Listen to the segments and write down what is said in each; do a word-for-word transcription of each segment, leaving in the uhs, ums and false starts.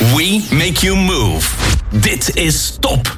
We make you move. Dit is Top.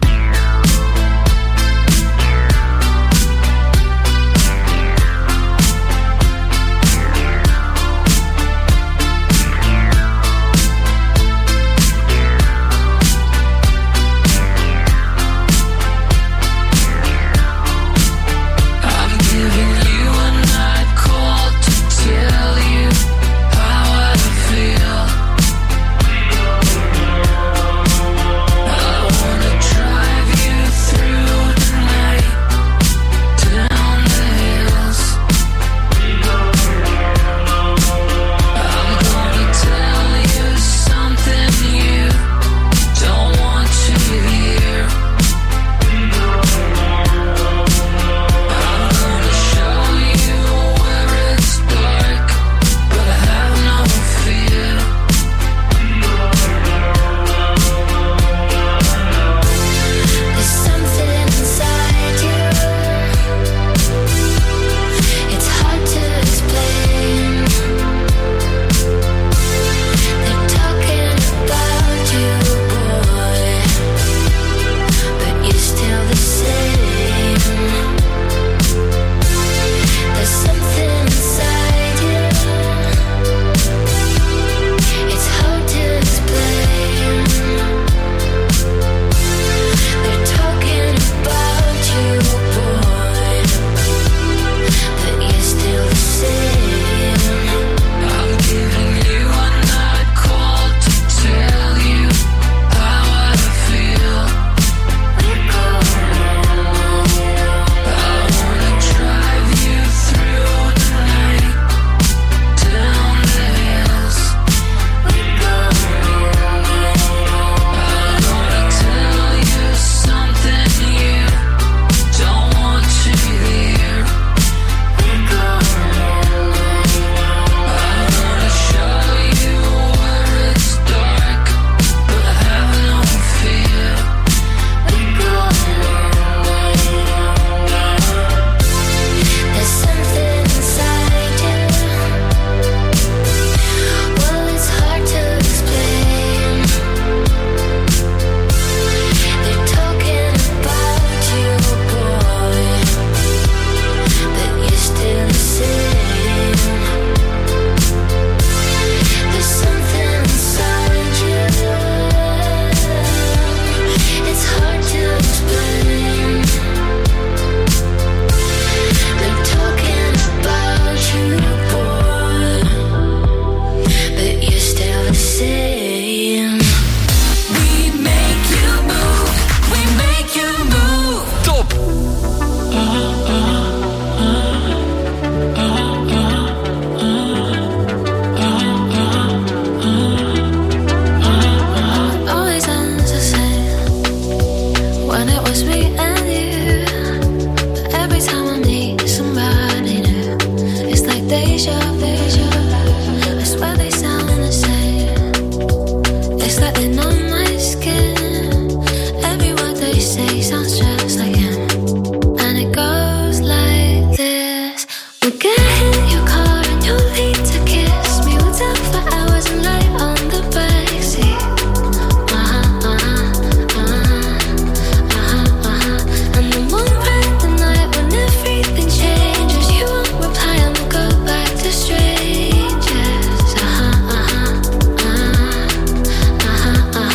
Uh-huh.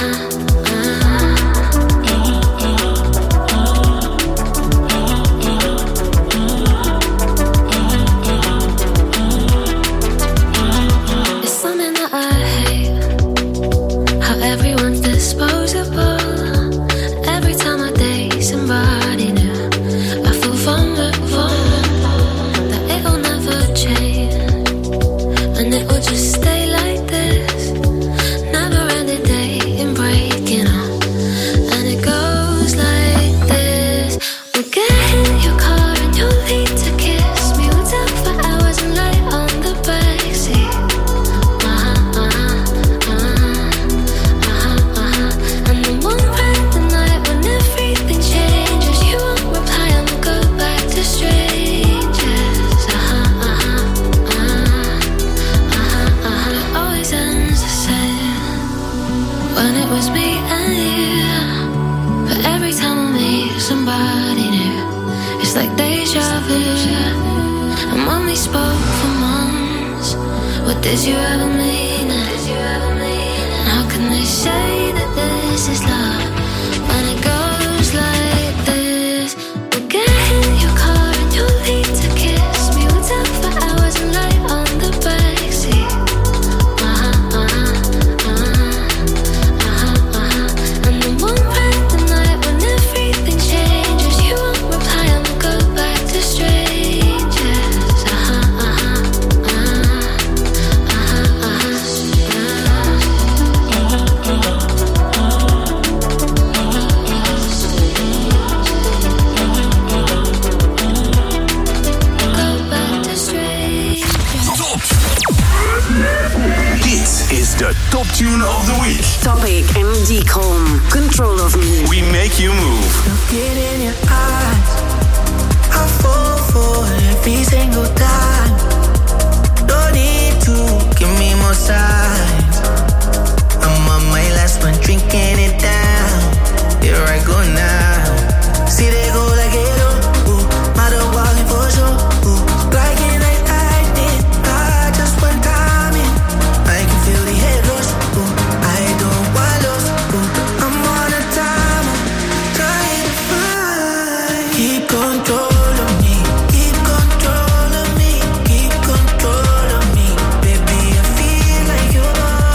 when it was me and you. But every time I meet somebody new, it's like deja vu. And when we spoke for months, what did you ever mean? And how can they say that this is love when it goes like this? We'll get in your car and you'll leave to kiss me. We'll talk for hours and lie on the backseat. Uh-huh, uh-huh, uh-huh, uh-huh, uh-huh. And then one random night when everything changes, you won't reply and we'll go back to strangers. Uh-huh, uh-huh, uh-huh, uh-huh, The top tune of the week. Topic and Deacon, Control of Me. We make you move. Look it in your eyes, I fall for every single time. No need to give me more signs. I'm on my last one, drinking it down. Here I go now. See they go like it, oh, ooh. Mother walking for sure, ooh. Like it like I did, I just went time in. I can feel the head rush, ooh. I don't want lost, ooh. I'm on a timer, trying to find. Keep control of me, keep control of me, keep control of me. Baby, I feel like you're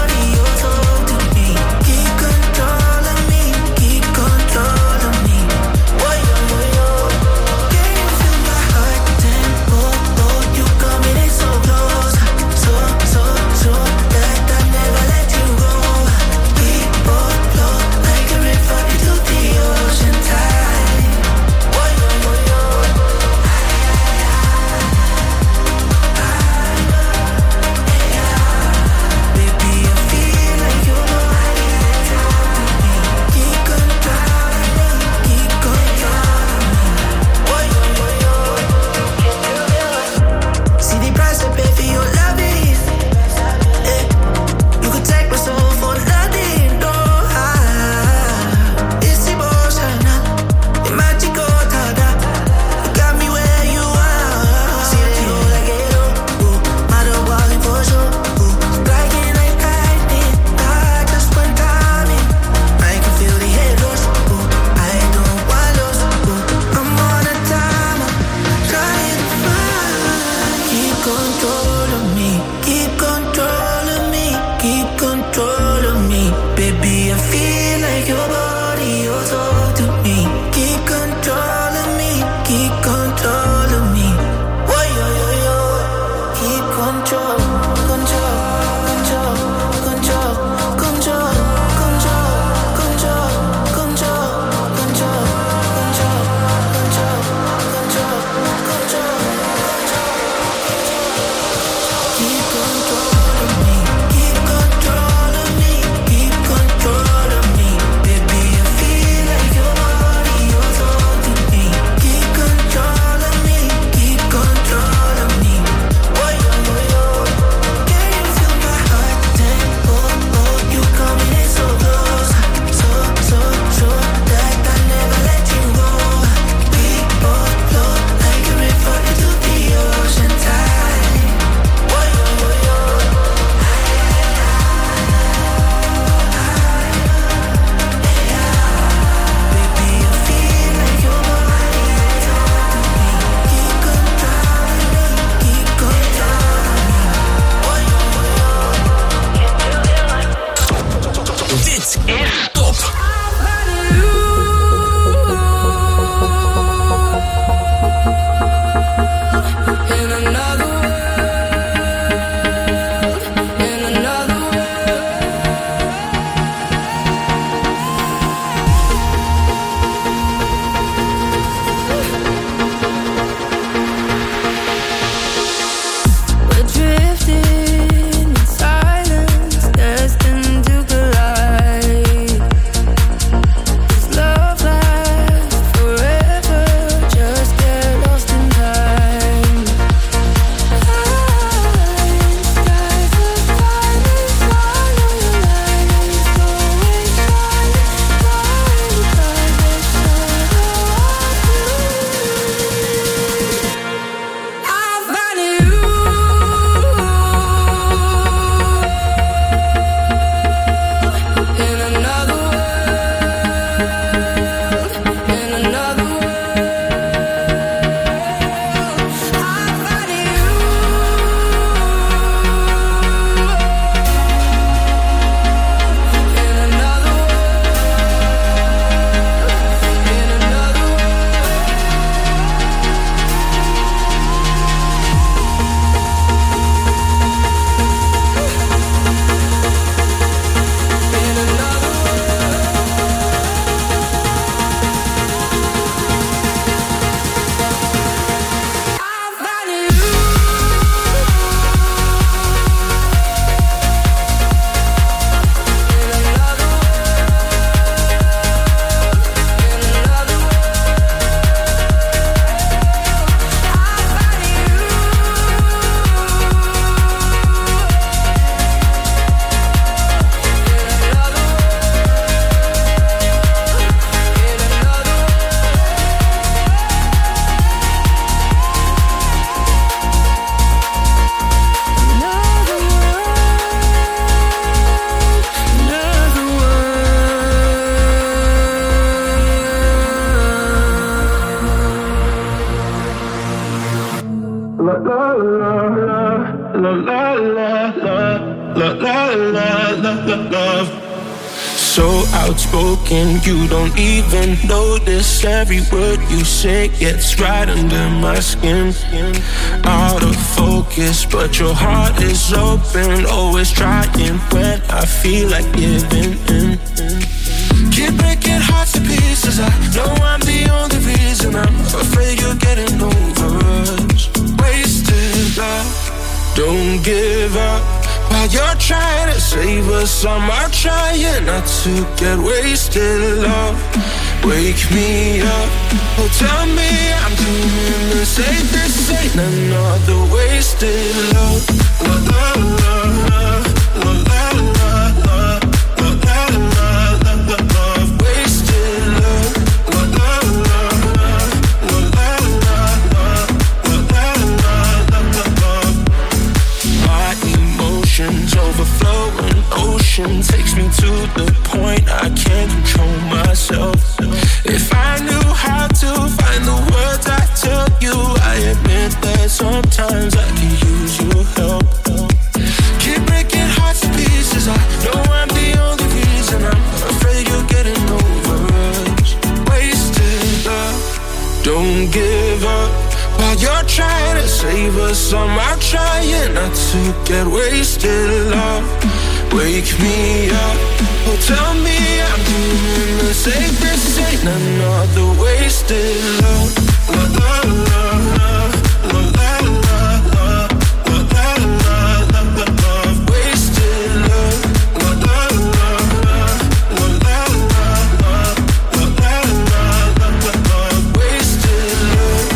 love. So outspoken, you don't even notice. Every word you say gets right under my skin. Out of focus, but your heart is open. Always trying when I feel like giving in. Keep breaking hearts to pieces. I know I'm the only reason. I'm afraid you're getting over us. Wasted love, don't give up. While you're trying to save us, I'm out trying not to get wasted. Love, wake me up. Oh, tell me I'm doing the same. This ain't another wasted love. Love, love, love, love, love, love, love, love, love, love, love, wasted love. Love, love, love, love, love, love, love, love, love, love. My emotions overflowing, ocean takes me to the point I can't control myself. If I knew how to find the words I tell you, I admit that sometimes I can use your help. Keep breaking hearts to pieces. I know I'm the only reason. I'm afraid you're getting over us. Wasted love, don't give up. While you're trying to save us, I'm out trying not to get wasted. Love, wake me up. Oh, tell me I'm doing the same. This ain't another wasted love. Love, love, love, love, love, love, love, love, love, love, love, love, wasted love. Love, love, love, love, love, love, love, love, love, love, love, wasted love.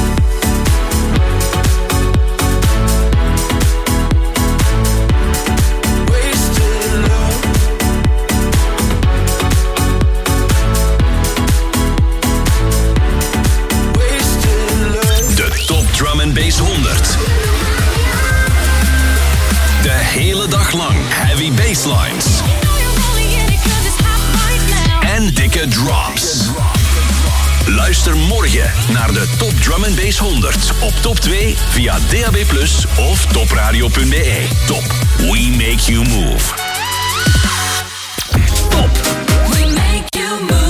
Drum and Bass honderd. De hele dag lang heavy basslines. En dikke drops. Luister morgen naar de Top Drum and Bass honderd op Top twee via D A B plus, of topradio punt b e. Top. We make you move. Top. We make you move.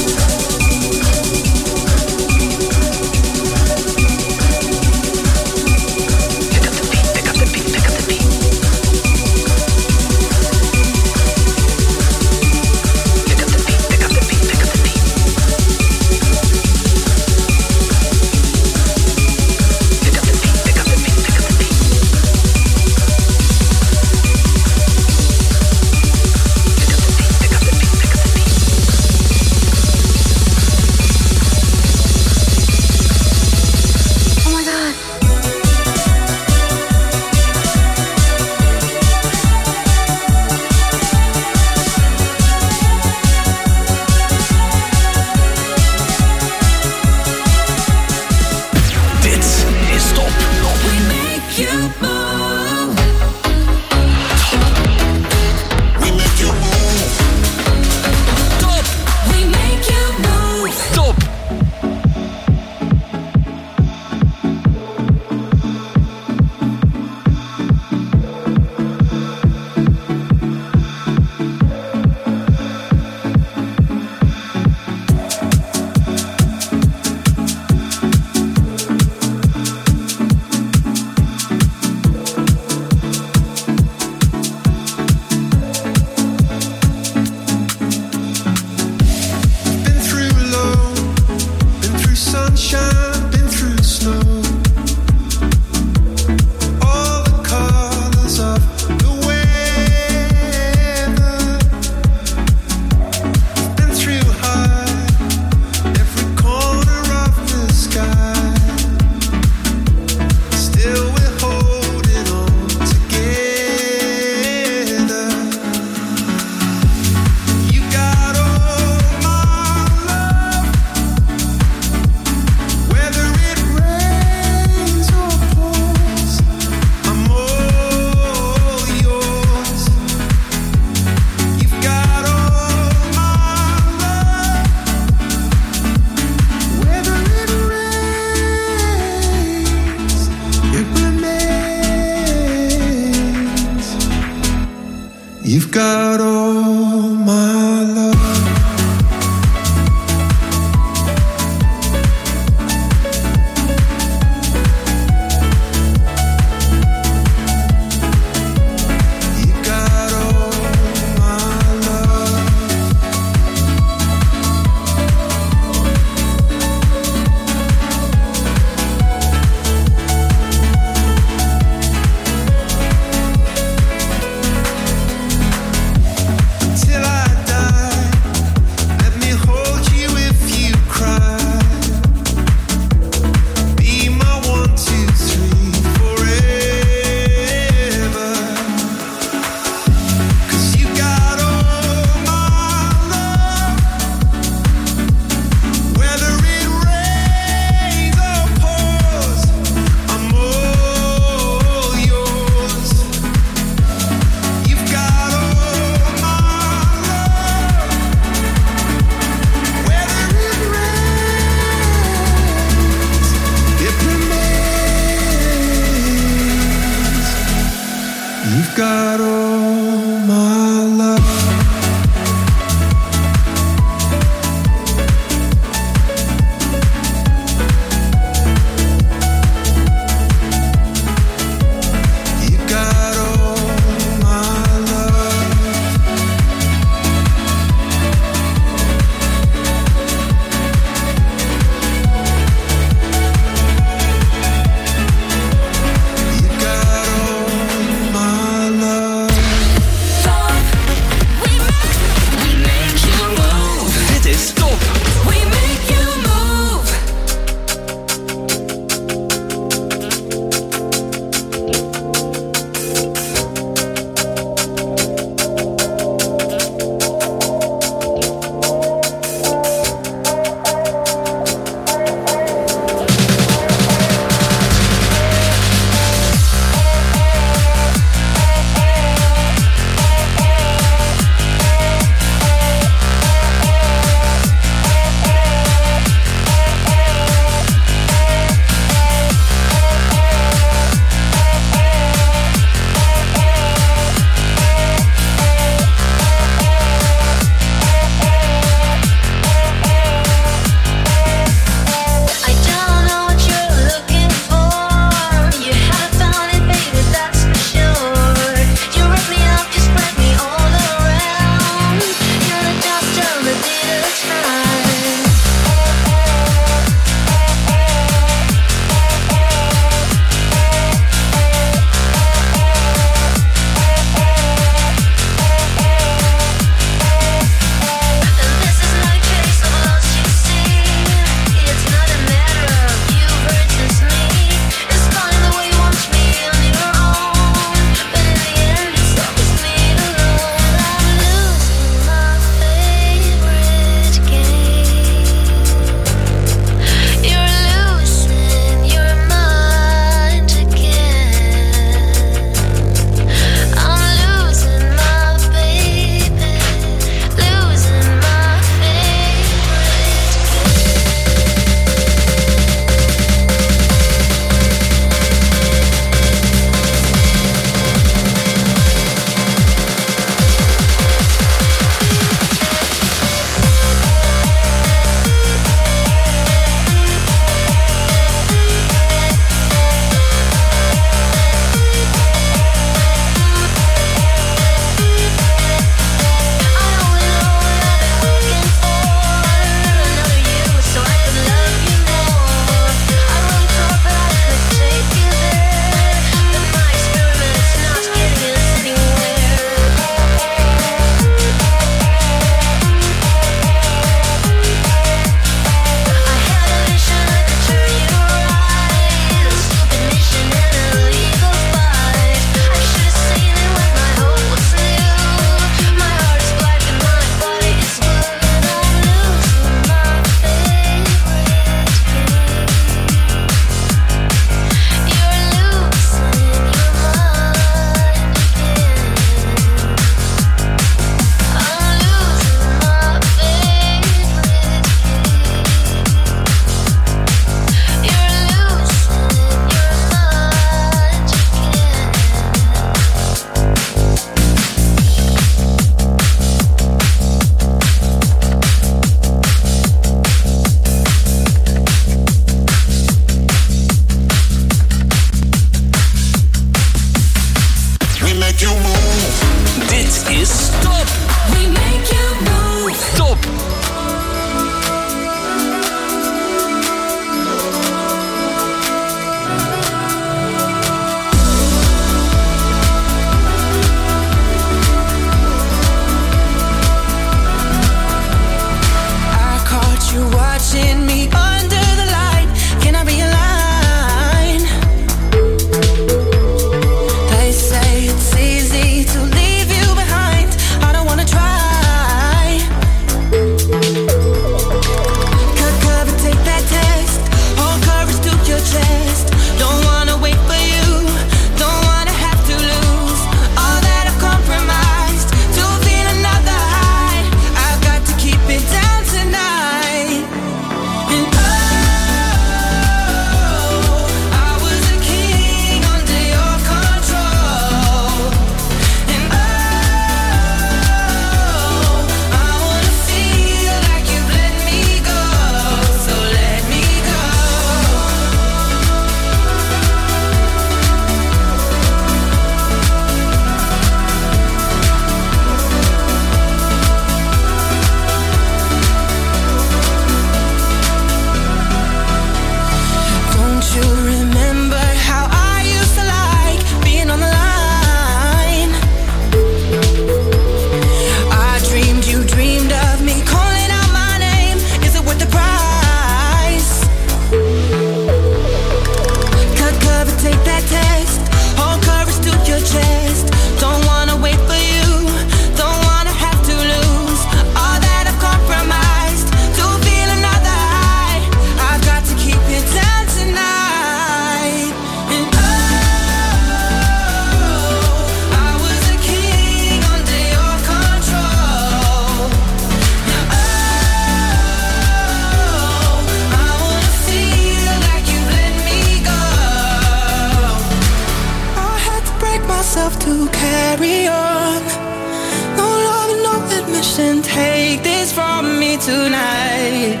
and take this from me tonight.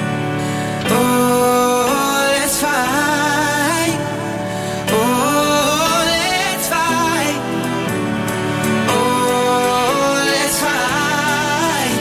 Oh, let's fight. Oh, let's fight. Oh, let's fight.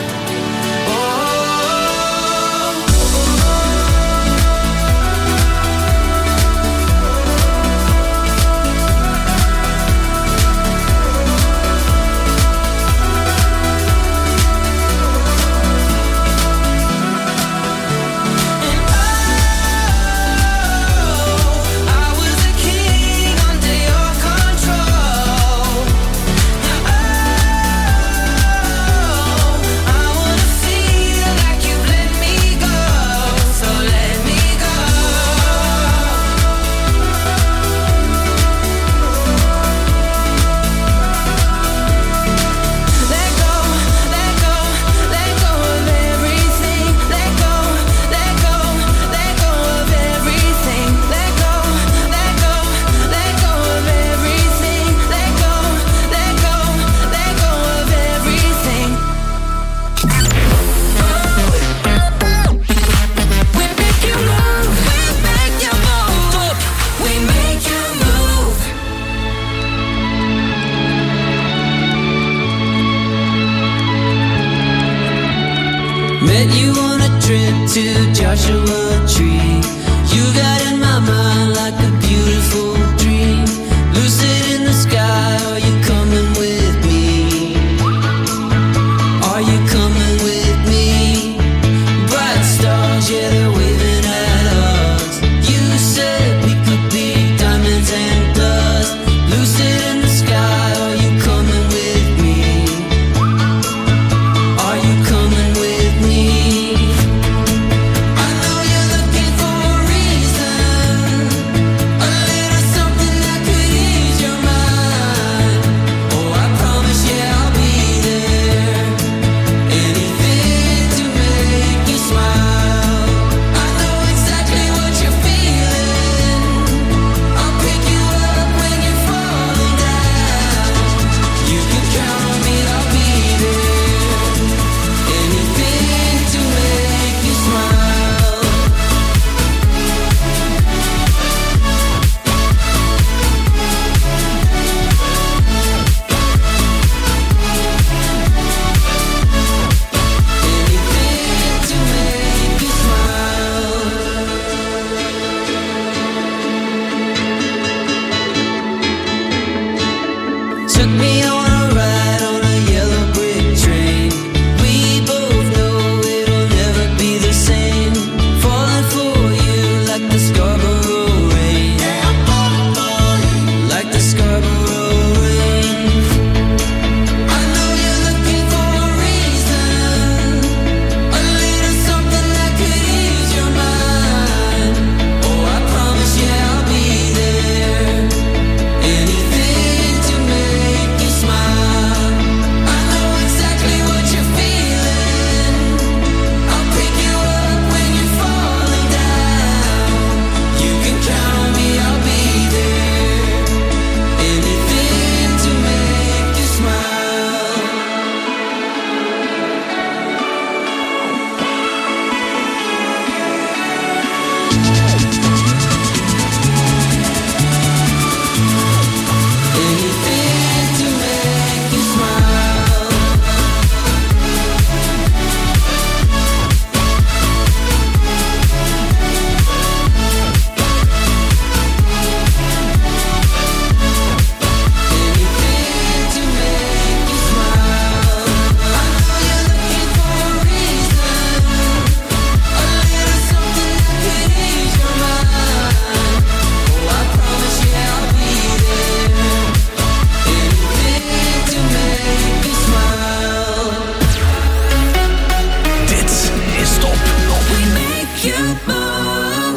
Met you on a trip to Joshua Tree. You got in my mind like a beautiful dream. Lucid in the sky, are you coming with me? Are you coming with me? Bright stars, yeah, they're waving at us. You said we could be diamonds and dust. Lucid in the sky, are you coming with me? Are you coming with me? I know you're looking for a reason, a little something that could ease your mind. Oh, I promise, yeah, I'll be there. Anything to make you smile. I know exactly what you're feeling. I'll pick you up when you're falling down. You can count on me, I'll be there. Anything to make you smile. Anything to make you smile. Took me on a ride on a yellow brick train. We both know it'll never be the same. Falling for you like the Scarborough rain. Like the Scarborough rain. I know you're looking for a reason, a little something that could ease your mind. Oh, I promise, yeah, I'll be there. Anything to make you smile. I know exactly what you're feeling. I'll pick you up when you're falling down. You can count on me, I'll be there. Anything to make you smile. Anything to make you smile. Anything to make you smile. I know you're looking for a reason, a little something that could ease your mind. Oh, I promise, yeah, I'll be there. Anything to make you smile. Dit is Top. We make you move.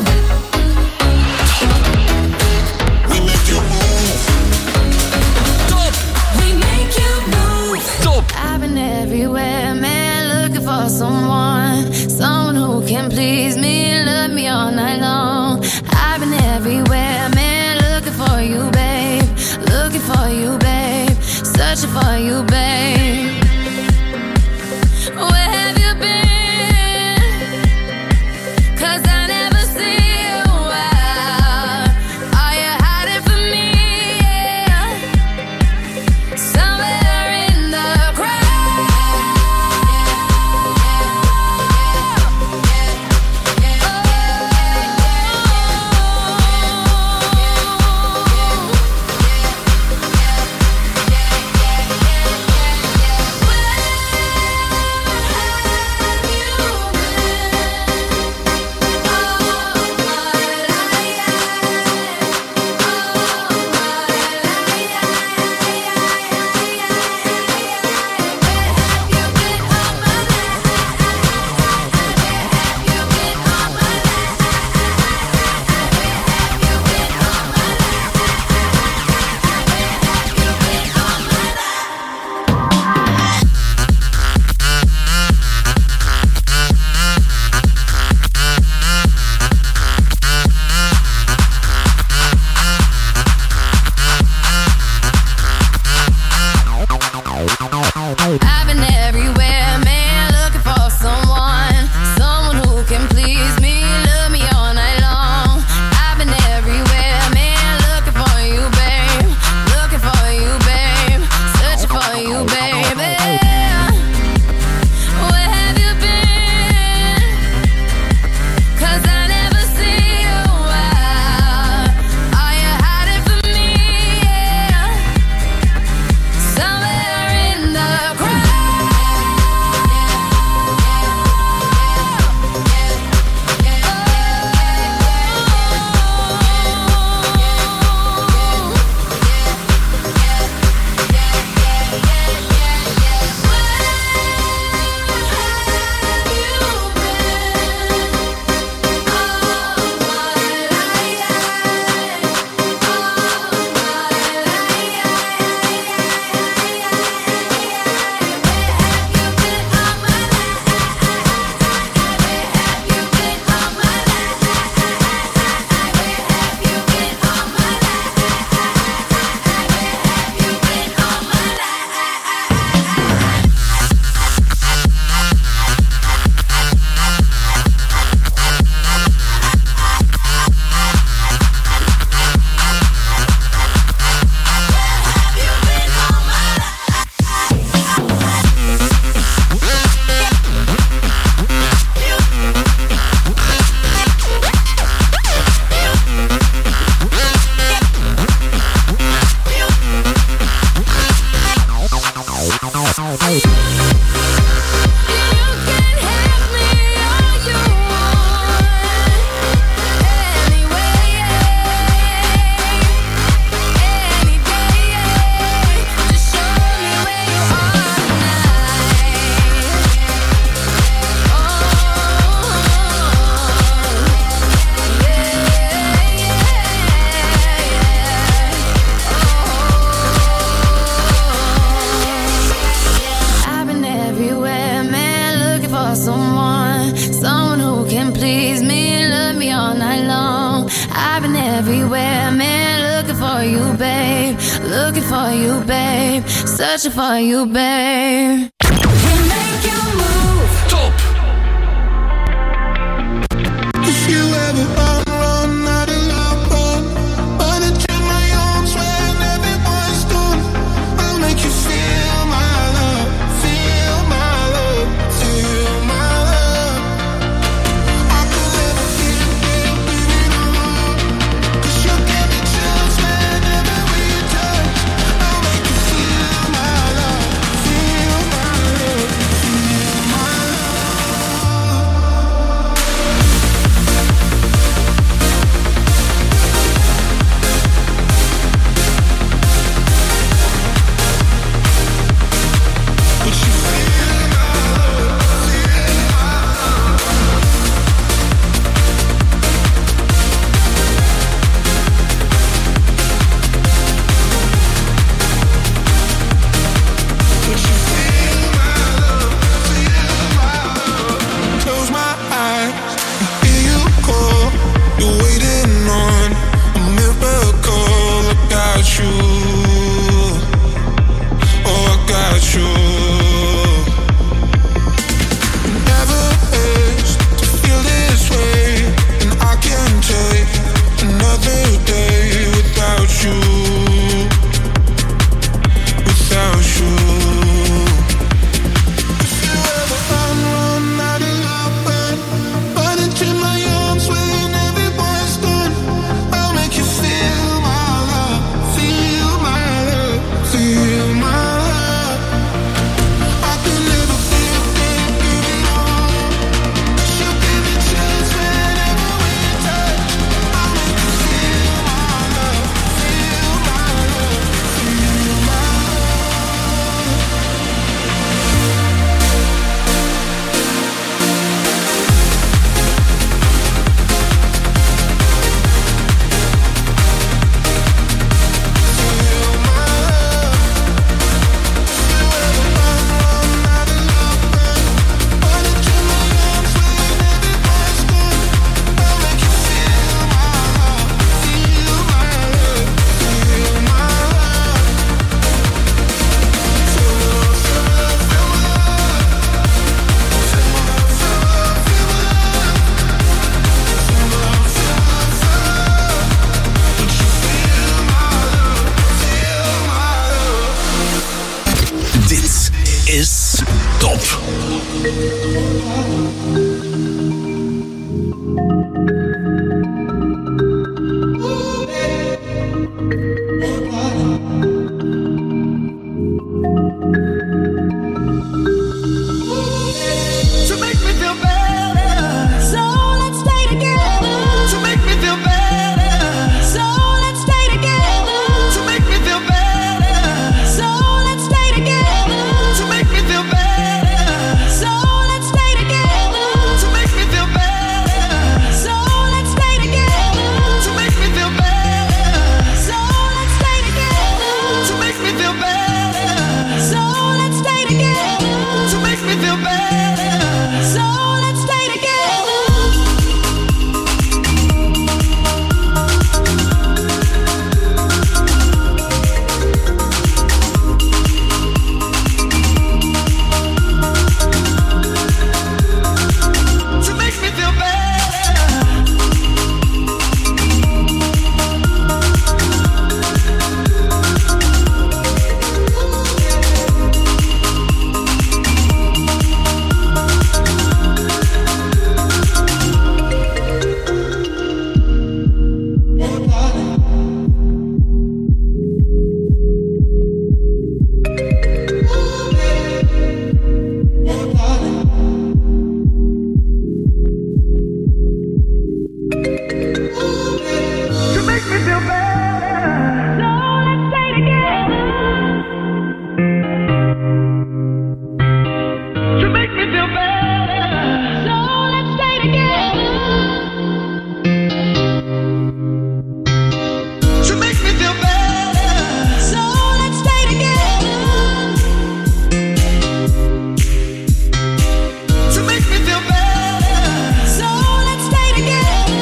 We make you move. Top. We make you move. Top. I've been everywhere, man, looking for someone, someone who can please me, love me all night long. I've been everywhere, man, looking for you, babe, looking for you, babe, searching for you, babe. looking for you, babe. Searching for you, babe. Top. If you ever run, run out of love, run. Run into my arms when everyone's gone. I'll make you feel my love, feel my love, feel my love. I could never feel, feel, feel it alone. 'Cause you give me chills whenever we touch. I'll make you feel my love, feel my love, feel my close my eyes, I hear you call. You're waiting on a miracle. I got you. Oh, I got you. Never hurts to feel this way, and I can't take another day without you. Without you. If you ever run, run out of love, run. Run into my arms when everyone's gone. I'll make you feel my love, feel my love, feel my love. I could never feel, feel, feel it all. 'Cause you give me chills whenever we touch. I'll make you feel my love, feel my love, feel my love. Dit is Top. To make me feel better, So let's stay together. to make me feel better, So let's stay together. to make me feel better, So let's stay together. to make me feel better, So let's stay together. to make me feel better, So let's stay together. to make me feel better, So let's stay together. to make me feel better, So let's stay together. to make me feel better. So let's stay together. To make me feel better. To make me feel better. So let's stay together. To make me feel better. So let's stay together. To make me feel better. So let's stay together. To make me feel better. So let's stay together.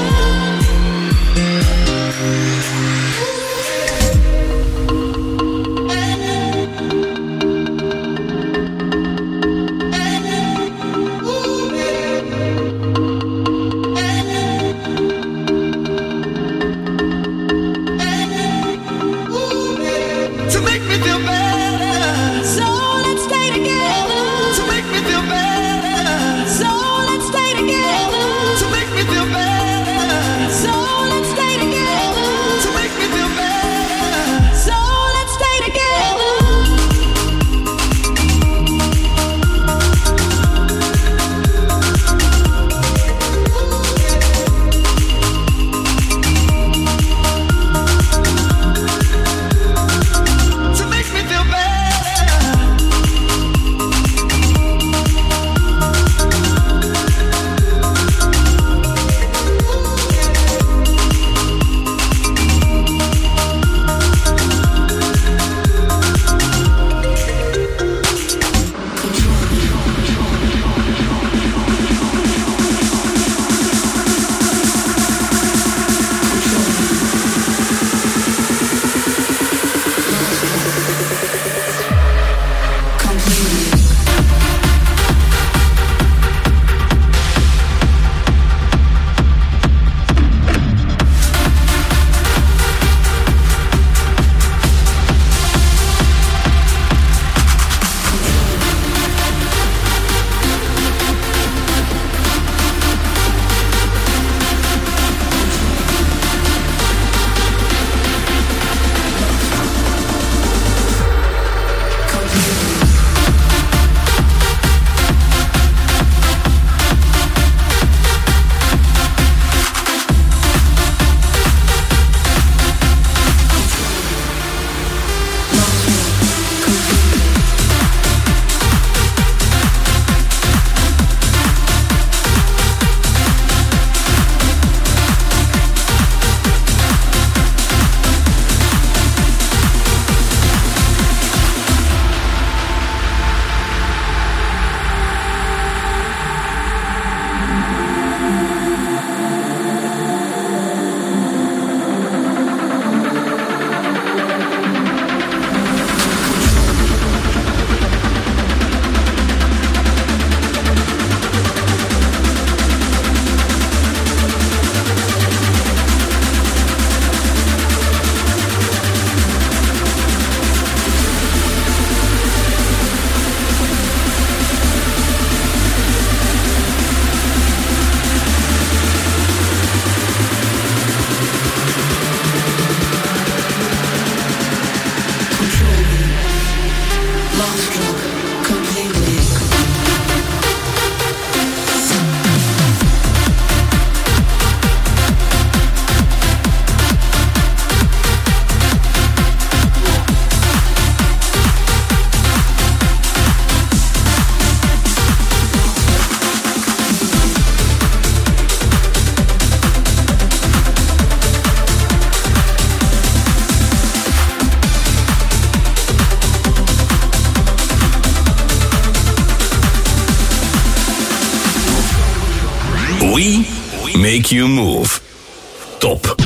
We make you move. Top.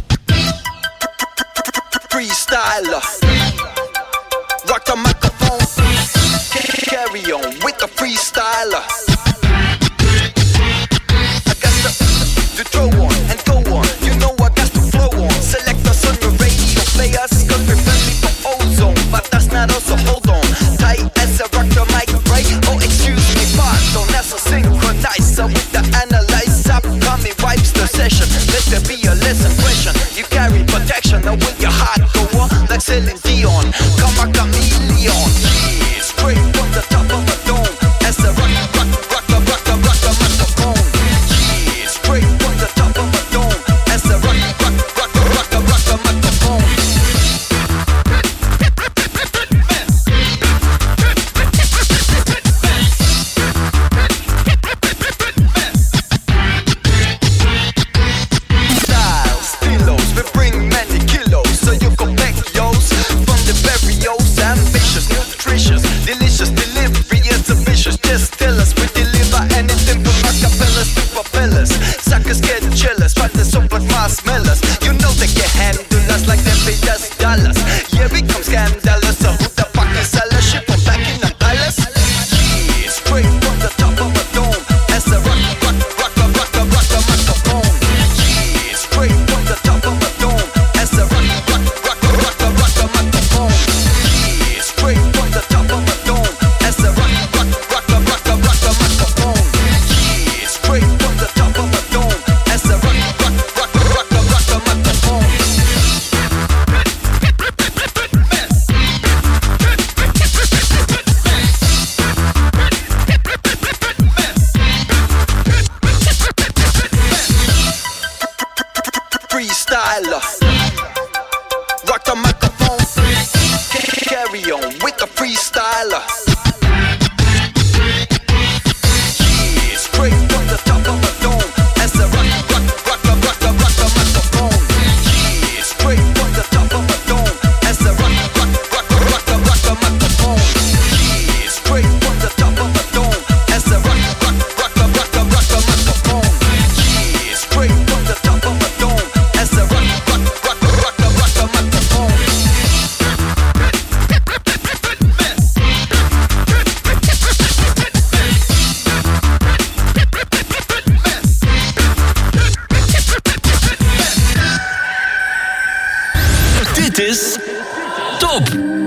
Freestyler. Rock the microphone. Carry on with the freestyler. I got to, to throw on and go on. You know I got to flow on. Select us on your radio players. Cause we're friendly for ozone. But that's not us, so hold on. Tight as a rock the mic, right? Oh, excuse me, pardon. That's a synchronizer with the analyzer. Coming wipes the session. Let there be a lesson question. You carry protection. Now will your heart go on like Celine Dion? Come a chameleon. Yeah, straight from the top of a dome. As a rock, rock, rock, rock, rock, rock, rock, microphone. Yeah, straight from the top of a dome. As a rock, rock, rock, rock, rock, rock, microphone. Styles, stilos, we bring many kilos, so you can back yours from the barrios. Ambitious, nutritious, delicious delivery is ambitious. Just tell us we deliver anything from acapellas to propellers. Suckers get jealous, but the super fast smellers. You know they can handle us like they paid us dollars. Yeah, we come scandalous, so who the fuck is seller? Ship from back in the palace. Yeah, straight from the top of a dome. As a rock, rock, rock, rock, rock, rock, rock, microphone. Yeah, straight from the top of a dome. As a rock, rock, rock, rock, rock, rock, rock, microphone. Yeah, straight from the top of a dome. As a rock, rock, rock, rock, rock, rock, rock, microphone. Yeah, straight from the top of a dome. As a rock, rock, rock, rock, rock, rock, microphone. Freestyler. Rock the microphone. Carry on with the freestyler. Yeah, straight from the top of a dome. As a rock, rock, rock, rock, rock, rock, rock, microphone. Yeah, straight from the top of a dome. As a rock, rock, rock, rock, rock, rock, microphone. Yeah, straight from the top of a dome. As a rock, rock, rock, rock, rock, rock, microphone. Yeah, straight from the top of a dome. As a rock, rock, rock, rock, rock, rock, microphone. Dit is Top.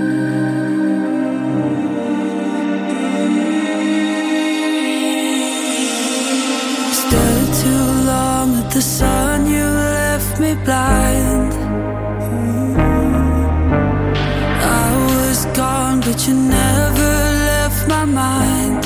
Stared too long at the sun, you left me blind. I was gone, but you never left my mind.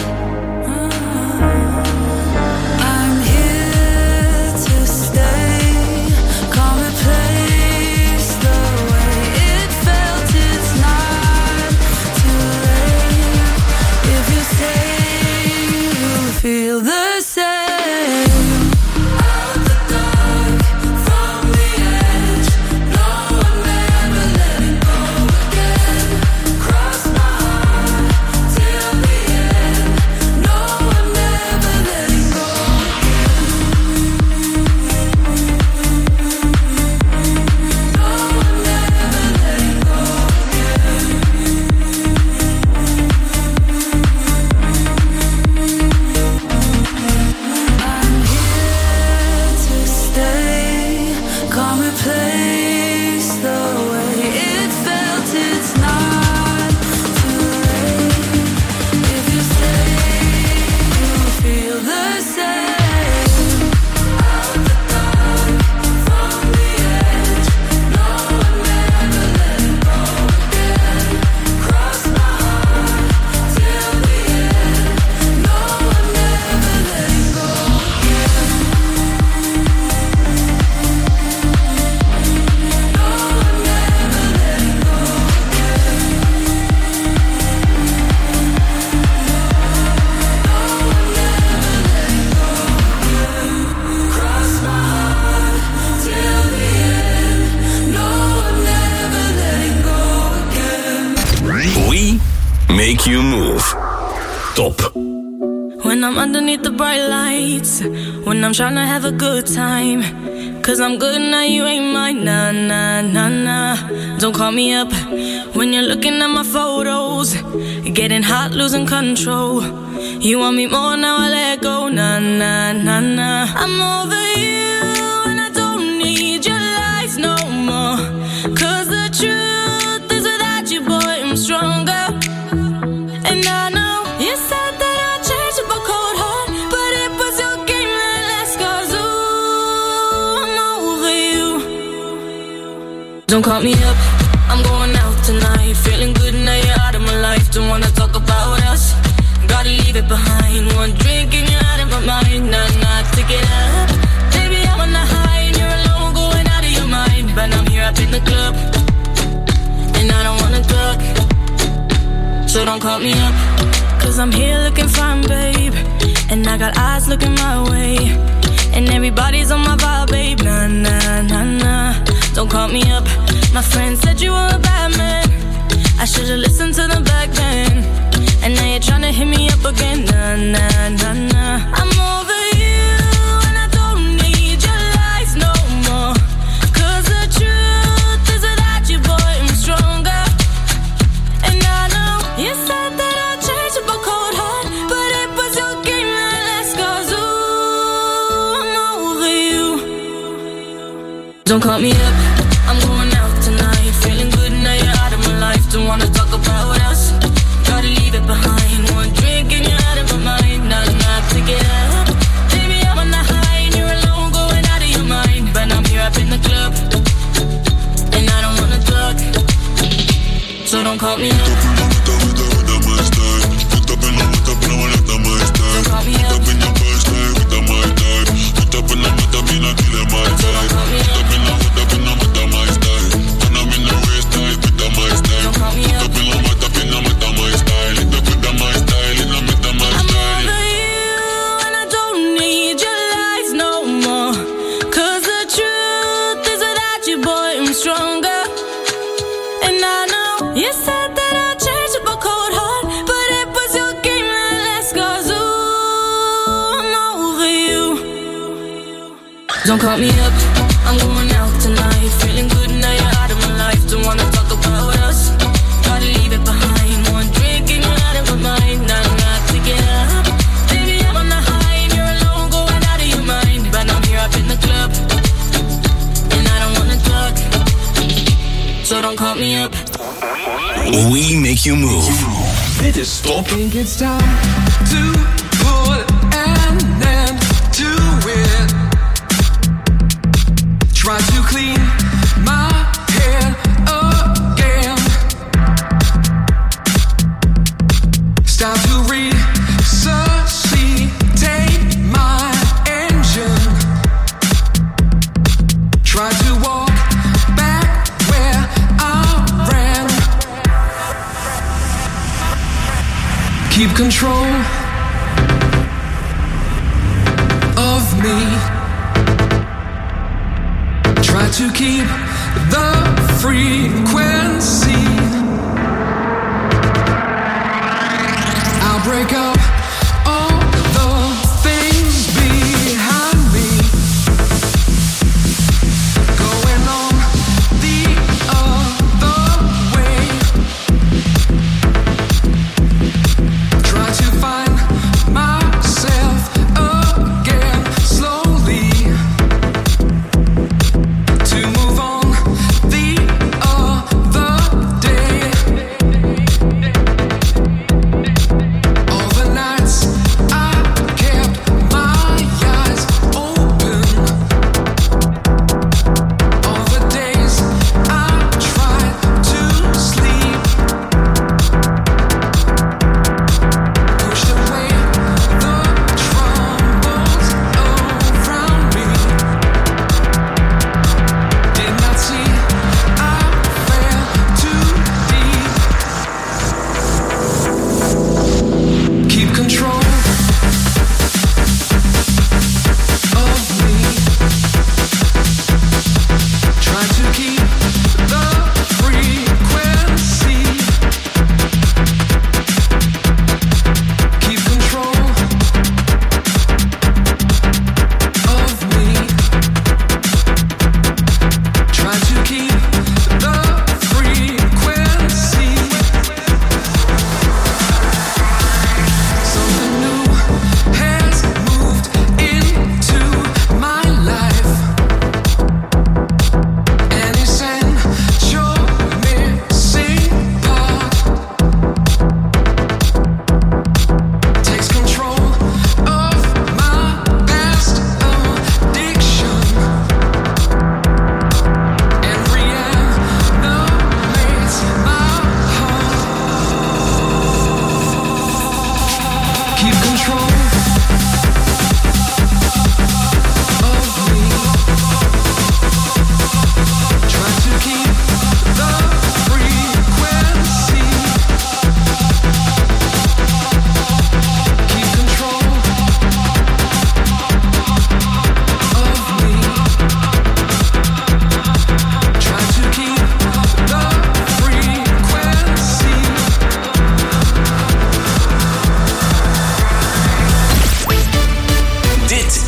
I'm here to stay. Come replace the way it felt. It's not too late. If you say you'll feel the same. Out the dark, from the edge. No, I'm never letting go again. Cross my heart till the end. No, I'm never letting go again. No, I'm never letting go I'm here to stay. Come replace the way it felt. It's not too late. If you say you'll feel the same. Out the dark, from the edge. No, I'm never letting go again. Cross my heart till the end. No, I'm never letting go again. No, I'm never letting go again. No, I'm never letting go again. Cross my heart till the end. No, I'm never letting go again. We make you move. Top. When I'm underneath the bright lights, when I'm trying to have a good time. Cause I'm good now, you ain't mine. Nah, nah, nah, nah. Don't call me up when you're looking at my photos, getting hot, losing control. You want me more, now I let go. Nah, nah, nah, nah. I'm over you and I don't need your lies no more. Cause the truth is without you, boy, I'm stronger. And I know you said that I'd change up a cold heart, but it was your game that last. Cause ooh, I'm over you. Don't call me up, I'm going out tonight. Feeling good now you're out of my life. Don't wanna talk about us, gotta leave it behind. One drink and you're out of my mind. Nah, nah, take it up. Baby, I'm on the high and you're alone, going out of your mind. But I'm here up in the club, and I don't wanna talk. So don't call me up, cause I'm here looking fine, babe. And I got eyes looking my way, and everybody's on my vibe, babe. Nah, nah, nah, nah. Don't call me up. My friend said you were a bad man, I should've listened to them back then. And now you're tryna hit me up again. Nah, nah, nah, nah. I'm over you and I don't need your lies no more. Cause the truth is without you, boy, I'm stronger. And I know you said that I'd change up a cold heart, but it was your game that last. Cause ooh, I'm over you. Don't call me up, I'm going out tonight. Feeling good now you're out of my life. Don't wanna talk about us, gotta leave it behind. One drink and you're out of my mind. Nah, nah, take it up. Baby, I'm on the high and you're alone, going out of your mind. But I'm here up in the club, and I don't wanna talk. So don't call me up. Don't call me up, I'm going out tonight. Feeling good now you're out of my life. Don't wanna talk about us, gotta leave it behind. One drink and you're out of my mind. Nah, nah, take it up. Baby, I'm on the high and you're alone, going out of your mind. But I'm here up in the club, and I don't wanna talk. So don't call me up. We make you move. Dit is Top. I think it's time to put an end to it. Try to clean my head again. Start to resuscitate my engine. Try to walk back where I ran. Keep control of me. Try to keep the frequency. I'll break up all the things behind me. Going on the other way. Try to find myself again slowly. All the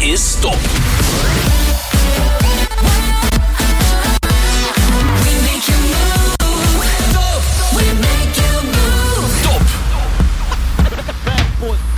is Top.